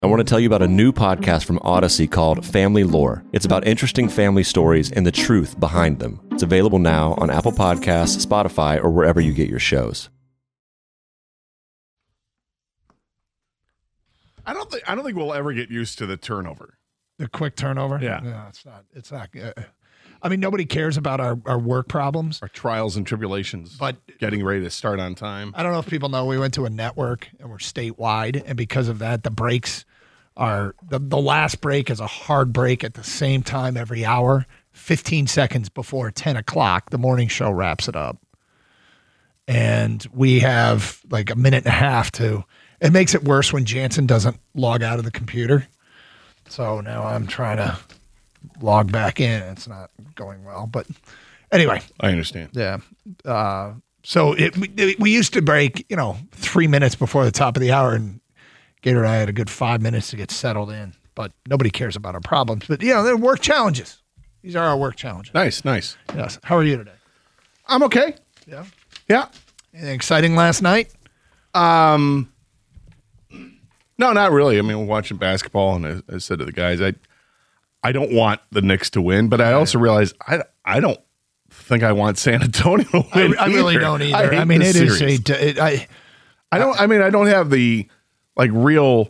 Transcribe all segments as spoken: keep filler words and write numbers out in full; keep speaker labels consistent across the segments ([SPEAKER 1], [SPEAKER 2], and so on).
[SPEAKER 1] I want to tell you about a new podcast from Odyssey called Family Lore. It's about interesting family stories and the truth behind them. It's available now on Apple Podcasts, Spotify, or wherever you get your shows.
[SPEAKER 2] I don't think I don't think we'll ever get used to the turnover.
[SPEAKER 3] The quick turnover?
[SPEAKER 2] Yeah.
[SPEAKER 3] No, it's not. It's not. Uh, I mean, nobody cares about our, our work problems.
[SPEAKER 2] Our trials and tribulations.
[SPEAKER 3] But
[SPEAKER 2] getting ready to start on time.
[SPEAKER 3] I don't know if people know we went to a network and we're statewide. And because of that, the breaks are the, the last break is a hard break at the same time every hour, fifteen seconds before ten o'clock. The morning show wraps it up. And we have like a minute and a half to. It makes it worse when Jansen doesn't log out of the computer. So now I'm trying to log back in. It's not going well. But anyway.
[SPEAKER 2] I understand.
[SPEAKER 3] Yeah. Uh, so it, we, we used to break, you know, three minutes before the top of the hour. And Gator and I had a good five minutes to get settled in. But nobody cares about our problems. But, you know, they're work challenges. These are our work challenges.
[SPEAKER 2] Nice, nice.
[SPEAKER 3] Yes. How are you today?
[SPEAKER 2] I'm okay.
[SPEAKER 3] Yeah.
[SPEAKER 2] Yeah.
[SPEAKER 3] Anything exciting last night?
[SPEAKER 2] Um... No, not really. I mean, we're watching basketball, and I, I said to the guys, I I don't want the Knicks to win, but I also realize I, I don't think I want San Antonio to win.
[SPEAKER 3] I, I really don't either. I, I mean, it is a. It, I,
[SPEAKER 2] I don't. I mean, I don't have the like real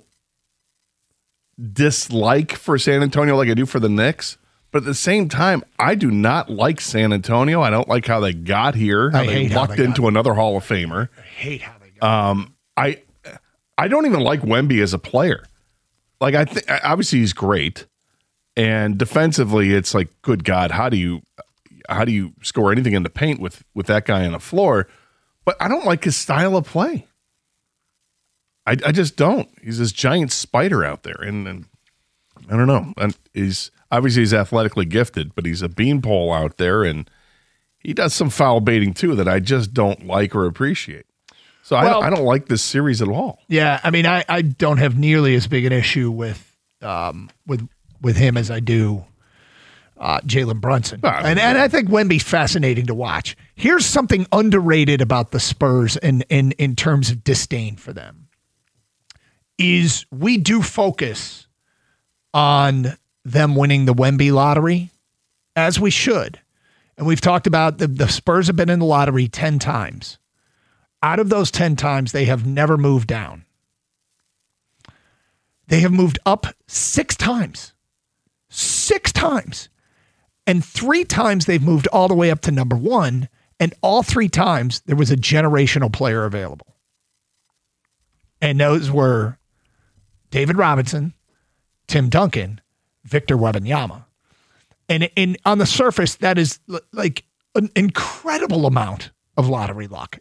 [SPEAKER 2] dislike for San Antonio like I do for the Knicks, but at the same time, I do not like San Antonio. I don't like how they got here. How
[SPEAKER 3] I
[SPEAKER 2] they
[SPEAKER 3] hate how
[SPEAKER 2] lucked
[SPEAKER 3] they got
[SPEAKER 2] into
[SPEAKER 3] here.
[SPEAKER 2] another Hall of Famer.
[SPEAKER 3] I hate how they got.
[SPEAKER 2] Um, I. I don't even like Wemby as a player. Like I think obviously he's great, and defensively it's like, good God, how do you how do you score anything in the paint with with that guy on the floor? But I don't like his style of play. I, I just don't. He's this giant spider out there, and, and I don't know. And he's obviously he's athletically gifted, but he's a beanpole out there, and he does some foul baiting too that I just don't like or appreciate. So I,
[SPEAKER 3] Well-
[SPEAKER 2] don't, I don't like this series at all.
[SPEAKER 3] Yeah, I mean, I, I don't have nearly as big an issue with um with with him as I do uh, Jalen Brunson,
[SPEAKER 2] Ah,
[SPEAKER 3] and and I think Wemby's fascinating to watch. Here's something underrated about the Spurs, in in in terms of disdain for them, is we do focus on them winning the Wemby lottery, as we should, and we've talked about the the Spurs have been in the lottery ten times. Out of those ten times, they have never moved down. They have moved up six times. Six times. And three times they've moved all the way up to number one. And all three times there was a generational player available. And those were David Robinson, Tim Duncan, Victor Wembanyama. And in, on the surface, that is l- like an incredible amount of lottery luck.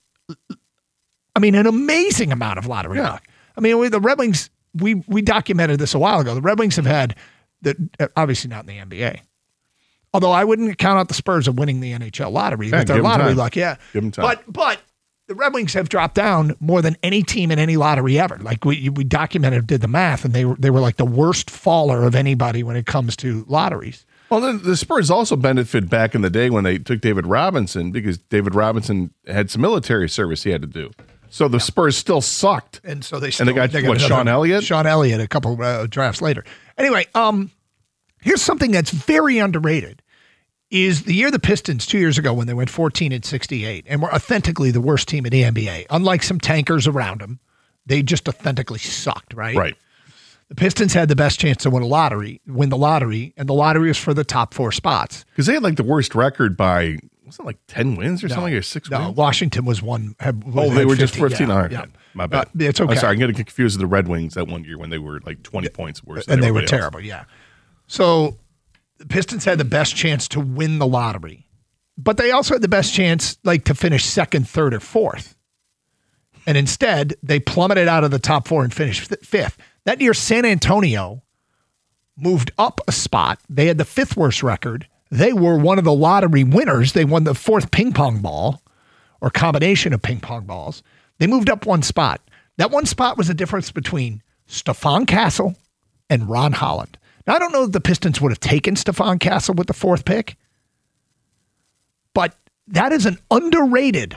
[SPEAKER 3] I mean, an amazing amount of lottery
[SPEAKER 2] Yeah.
[SPEAKER 3] luck. I mean, we, the Red Wings, we we documented this a while ago. The Red Wings have had, the obviously not in the N B A. Although I wouldn't count out the Spurs of winning the N H L lottery
[SPEAKER 2] Yeah,
[SPEAKER 3] with their
[SPEAKER 2] give 'em
[SPEAKER 3] lottery
[SPEAKER 2] time.
[SPEAKER 3] luck. Yeah.
[SPEAKER 2] Give 'em time.
[SPEAKER 3] But, but the Red Wings have dropped down more than any team in any lottery ever. Like we we documented, did the math, and they were, they were like the worst faller of anybody when it comes to lotteries.
[SPEAKER 2] Well, then the Spurs also benefited back in the day when they took David Robinson because David Robinson had some military service he had to do. So the Spurs still sucked.
[SPEAKER 3] And so they still,
[SPEAKER 2] they got, what, Sean Elliott?
[SPEAKER 3] Sean Elliott a couple uh, drafts later. Anyway, um, here's something that's very underrated. Is the year the Pistons two years ago when they went fourteen and sixty-eight and were authentically the worst team in the N B A. Unlike some tankers around them, they just authentically sucked, right?
[SPEAKER 2] Right.
[SPEAKER 3] The Pistons had the best chance to win a lottery, win the lottery, and the lottery was for the top four spots.
[SPEAKER 2] Because they had like the worst record by, wasn't it like ten wins or something, or six
[SPEAKER 3] No,
[SPEAKER 2] wins?
[SPEAKER 3] Washington was one. Had,
[SPEAKER 2] Oh,
[SPEAKER 3] had
[SPEAKER 2] they were just
[SPEAKER 3] fifteen,
[SPEAKER 2] fifteen.
[SPEAKER 3] yeah,
[SPEAKER 2] All right,
[SPEAKER 3] yeah.
[SPEAKER 2] my bad.
[SPEAKER 3] Uh, it's okay.
[SPEAKER 2] I'm sorry, I'm getting confused with the Red Wings that one year when they were like twenty points worse than
[SPEAKER 3] and they were
[SPEAKER 2] everybody else.
[SPEAKER 3] terrible. Yeah. So the Pistons had the best chance to win the lottery, but they also had the best chance like to finish second, third, or fourth. And instead, they plummeted out of the top four and finished fi- fifth. That year, San Antonio moved up a spot. They had the fifth worst record. They were one of the lottery winners. They won the fourth ping pong ball or combination of ping pong balls. They moved up one spot. That one spot was the difference between Stephon Castle and Ron Holland. Now, I don't know if the Pistons would have taken Stephon Castle with the fourth pick, but that is an underrated,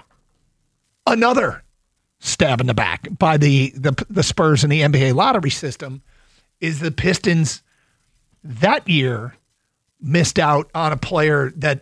[SPEAKER 3] another stab in the back by the, the, the Spurs in the N B A lottery system is the Pistons that year missed out on a player that,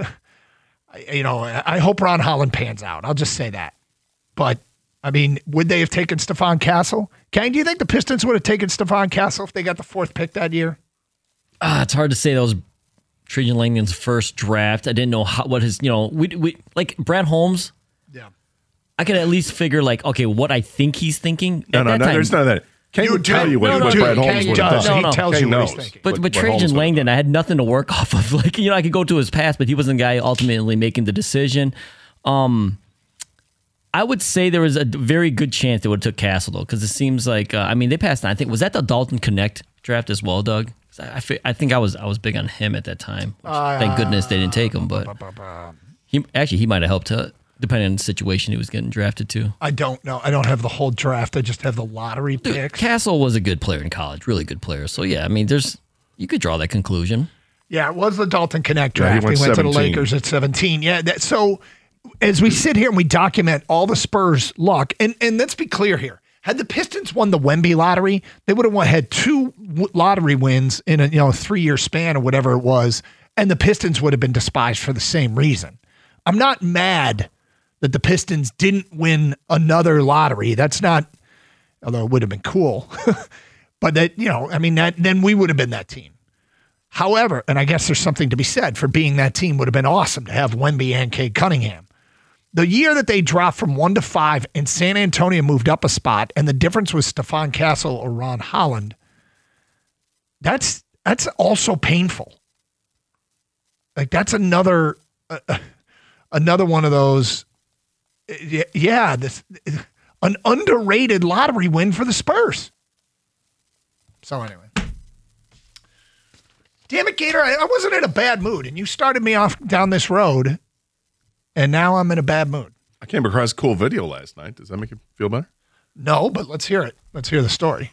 [SPEAKER 3] you know, I hope Ron Holland pans out. I'll just say that. But, I mean, would they have taken Stephon Castle? Kang, do you think the Pistons would have taken Stephon Castle if they got the fourth pick that year?
[SPEAKER 4] Uh, it's hard to say. That was Trajan Langdon's first draft. I didn't know how, what his, you know, we, we like Brad Holmes.
[SPEAKER 3] Yeah.
[SPEAKER 4] I could at least figure, like, okay, what I think he's thinking.
[SPEAKER 2] No,
[SPEAKER 4] At
[SPEAKER 2] no,
[SPEAKER 4] that
[SPEAKER 2] no,
[SPEAKER 4] time,
[SPEAKER 2] the's none of that. Kang would tell you what,
[SPEAKER 4] no, no,
[SPEAKER 2] what
[SPEAKER 4] no,
[SPEAKER 2] Brad
[SPEAKER 4] Kang
[SPEAKER 2] Holmes would have
[SPEAKER 3] does.
[SPEAKER 2] done.
[SPEAKER 3] He
[SPEAKER 4] No, no.
[SPEAKER 3] tells
[SPEAKER 2] Kang
[SPEAKER 3] you what he's
[SPEAKER 2] knows.
[SPEAKER 3] thinking.
[SPEAKER 4] But
[SPEAKER 2] what-
[SPEAKER 4] but
[SPEAKER 2] what Holmes
[SPEAKER 4] Trajan
[SPEAKER 2] would have
[SPEAKER 4] Langdon,
[SPEAKER 2] done.
[SPEAKER 4] I had nothing to work off of. Like, you know, I could go to his past, but he wasn't the guy ultimately making the decision. Um, I would say there was a very good chance they would have took Castle, though, because it seems like, uh, I mean, they passed on. I think, was that the Dalton Connect draft as well, Doug? I, fi- I think I was I was big on him at that time. Which,
[SPEAKER 3] Uh,
[SPEAKER 4] thank goodness they didn't take him, but he actually he might have helped to, depending on the situation he was getting drafted to.
[SPEAKER 3] I don't know. I don't have the whole draft. I just have the lottery
[SPEAKER 4] Dude,
[SPEAKER 3] picks.
[SPEAKER 4] Castle was a good player in college, really good player. So yeah, I mean, there's you could draw that conclusion.
[SPEAKER 3] Yeah, it was the Dalton Connect
[SPEAKER 2] Yeah, he
[SPEAKER 3] draft.
[SPEAKER 2] went
[SPEAKER 3] he went to the
[SPEAKER 2] seventeen.
[SPEAKER 3] Lakers at seventeen. Yeah, that, so as we sit here and we document all the Spurs' luck, and, and let's be clear here. Had the Pistons won the Wemby lottery, they would have won, had two w- lottery wins in a you know three-year span or whatever it was, and the Pistons would have been despised for the same reason. I'm not mad that the Pistons didn't win another lottery. That's not, although it would have been cool, but that, you know, I mean, that then we would have been that team. However, and I guess there's something to be said for being that team, would have been awesome to have Wemby and Cade Cunningham. The year that they dropped from one to five and San Antonio moved up a spot, and the difference was Stephon Castle or Ron Holland, that's that's also painful. Like, that's another uh, another one of those, yeah, this an underrated lottery win for the Spurs. So anyway. Damn it, Gator, I, I wasn't in a bad mood, and you started me off down this road, and now I'm in a bad mood.
[SPEAKER 2] I came across a cool video last night. Does that make you feel better?
[SPEAKER 3] No, but let's hear it. Let's hear the story.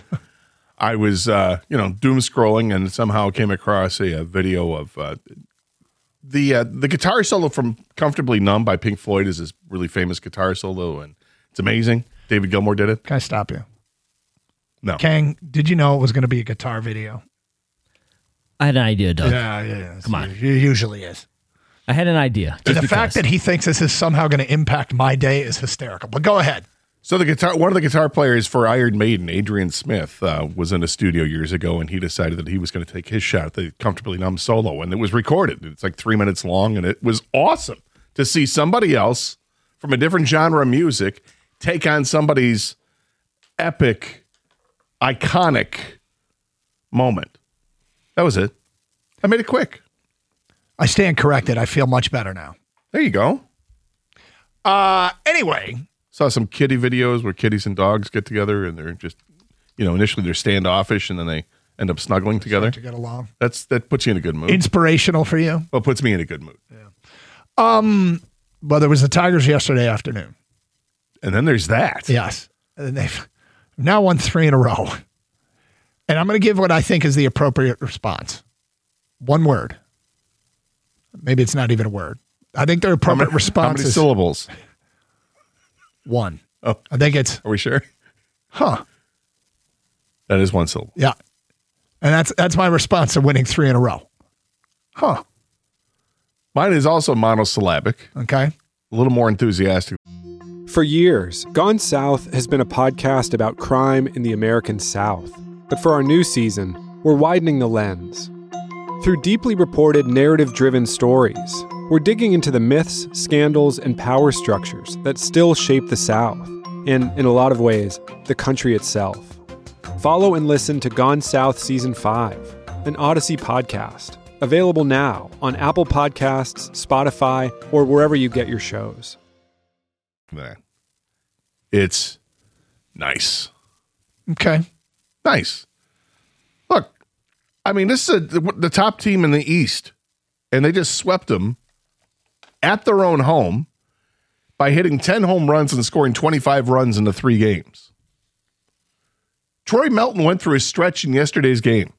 [SPEAKER 2] I was, uh, you know, doom scrolling and somehow came across a, a video of uh, the uh, the guitar solo from "Comfortably Numb" by Pink Floyd. Is this really famous guitar solo, and it's amazing. David Gilmour did it.
[SPEAKER 3] Can I stop you?
[SPEAKER 2] No,
[SPEAKER 3] Kang, did you know it was going to be a guitar video?
[SPEAKER 4] I had an idea, Doug.
[SPEAKER 3] Yeah, yeah, yeah.
[SPEAKER 4] Come on.
[SPEAKER 3] It usually is.
[SPEAKER 4] I had an idea.
[SPEAKER 3] And
[SPEAKER 4] just
[SPEAKER 3] the
[SPEAKER 4] because.
[SPEAKER 3] fact that he thinks this is somehow going to impact my day is hysterical. But go ahead.
[SPEAKER 2] So the guitar, one of the guitar players for Iron Maiden, Adrian Smith, uh, was in a studio years ago, and he decided that he was going to take his shot at the "Comfortably Numb" solo, and it was recorded. It's like three minutes long, and it was awesome to see somebody else from a different genre of music take on somebody's epic, iconic moment. That was it. I made it quick.
[SPEAKER 3] I stand corrected. I feel much better now.
[SPEAKER 2] There you go.
[SPEAKER 3] Uh, anyway,
[SPEAKER 2] Saw some kitty videos where kitties and dogs get together, and they're just, you know, initially they're standoffish, and then they end up snuggling together.
[SPEAKER 3] to get along.
[SPEAKER 2] That's that puts you in a good mood.
[SPEAKER 3] Inspirational for you?
[SPEAKER 2] Well, it puts me in a good mood.
[SPEAKER 3] Well, there was the Tigers yesterday afternoon.
[SPEAKER 2] And then there's that.
[SPEAKER 3] Yes. And they've now won three in a row. And I'm going to give what I think is the appropriate response. One word. Maybe it's not even a word. I think their
[SPEAKER 2] How
[SPEAKER 3] appropriate
[SPEAKER 2] many,
[SPEAKER 3] response
[SPEAKER 2] how many
[SPEAKER 3] is
[SPEAKER 2] syllables?
[SPEAKER 3] one.
[SPEAKER 2] Oh.
[SPEAKER 3] I think it's,
[SPEAKER 2] Are we sure?
[SPEAKER 3] huh.
[SPEAKER 2] That is one syllable.
[SPEAKER 3] Yeah. And that's that's my response to winning three in a row. Huh.
[SPEAKER 2] Mine is also monosyllabic,
[SPEAKER 3] Okay.
[SPEAKER 2] a little more enthusiastic.
[SPEAKER 5] For years, Gone South has been a podcast about crime in the American South. But for our new season, we're widening the lens. Through deeply reported, narrative-driven stories, we're digging into the myths, scandals, and power structures that still shape the South, and, in a lot of ways, the country itself. Follow and listen to Gone South Season five, an Odyssey podcast, available now on Apple Podcasts, Spotify, or wherever you get your shows.
[SPEAKER 2] Nah. It's nice.
[SPEAKER 3] Okay.
[SPEAKER 2] Nice. Look, I mean, this is a, the top team in the East, and they just swept them at their own home by hitting ten home runs and scoring twenty-five runs in the three games. Troy Melton went through a stretch in yesterday's game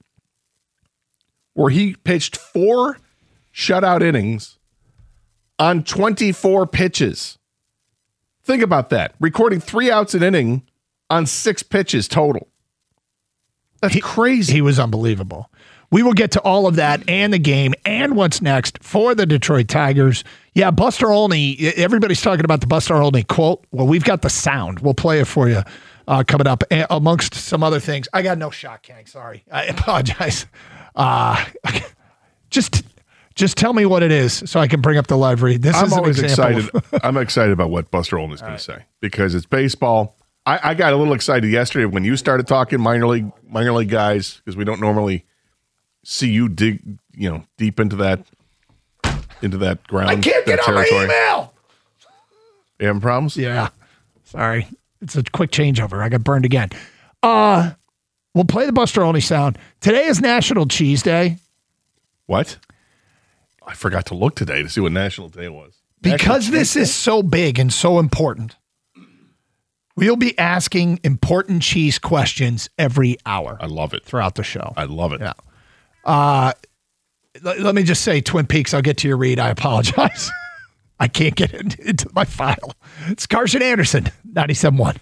[SPEAKER 2] where he pitched four shutout innings on twenty-four pitches. Think about that. Recording three outs an inning on six pitches total. That's
[SPEAKER 3] he,
[SPEAKER 2] crazy.
[SPEAKER 3] He was unbelievable. We will get to all of that and the game and what's next for the Detroit Tigers. Yeah, Buster Olney, everybody's talking about the Buster Olney quote. Well, we've got the sound. We'll play it for you uh, coming up, amongst some other things. I got no shot, Kang. Sorry. I apologize. Uh, just just tell me what it is so I can bring up the live read. This
[SPEAKER 2] I'm
[SPEAKER 3] is
[SPEAKER 2] always excited.
[SPEAKER 3] Of-
[SPEAKER 2] I'm excited about what Buster Olney's going right. to say because it's baseball. I, I got a little excited yesterday when you started talking minor league minor league guys because we don't normally see you dig, you know, deep into that into that ground.
[SPEAKER 3] I can't get on my email.
[SPEAKER 2] You having problems?
[SPEAKER 3] Yeah. Sorry. It's a quick changeover. I got burned again. Uh, we'll play the Buster Olney sound. Today is National Cheese Day.
[SPEAKER 2] What? I forgot to look today to see what National Day was.
[SPEAKER 3] Because this is so big and so important, we'll be asking important cheese questions every hour.
[SPEAKER 2] I love it.
[SPEAKER 3] Throughout the show.
[SPEAKER 2] I love it.
[SPEAKER 3] Yeah. Uh, let, let me just say, Twin Peaks, I'll get to your read. I apologize. I can't get it into my file. It's Carson Anderson, ninety-seven point one.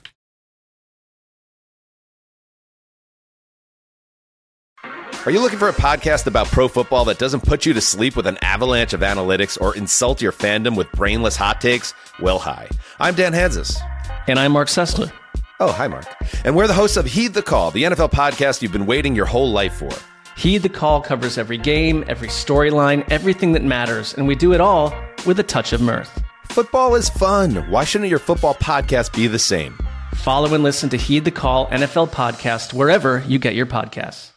[SPEAKER 6] Are you looking for a podcast about pro football that doesn't put you to sleep with an avalanche of analytics or insult your fandom with brainless hot takes? Well, hi. I'm Dan Hansis.
[SPEAKER 7] And I'm Mark Sessler.
[SPEAKER 6] Oh, hi, Mark. And we're the hosts of Heed the Call, the N F L podcast you've been waiting your whole life for.
[SPEAKER 7] Heed the Call covers every game, every storyline, everything that matters, and we do it all with a touch of mirth.
[SPEAKER 6] Football is fun. Why shouldn't your football podcast be the same?
[SPEAKER 7] Follow and listen to Heed the Call N F L podcast wherever you get your podcasts.